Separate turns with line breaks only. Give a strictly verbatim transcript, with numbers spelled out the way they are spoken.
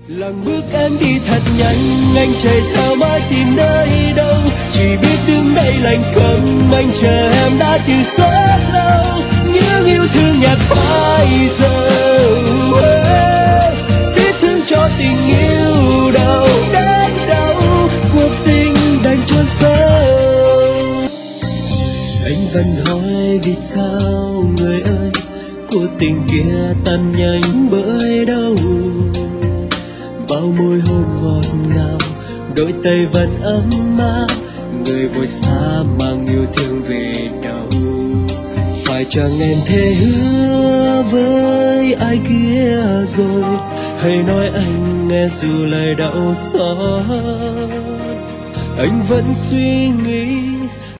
Lặng bước em đi thật nhanh, anh chạy theo mãi tìm nơi đâu. Chỉ biết đứng đây lạnh câm, anh chờ em đã từ rất lâu. Những yêu thương nhạt phai giờ, tiếc thương cho tình yêu đâu đến đâu. Cuộc tình đành chôn sâu. Anh vẫn hỏi vì sao người ơi, cuộc tình kia tan nhanh bởi đâu. Bao môi hôn ngọt ngào, đôi tay vẫn ấm áp. Người vội xa mang yêu thương về đâu. Phải chăng em thề hứa với ai kia rồi? Hãy nói anh nghe dù lời đau xót. Anh vẫn suy nghĩ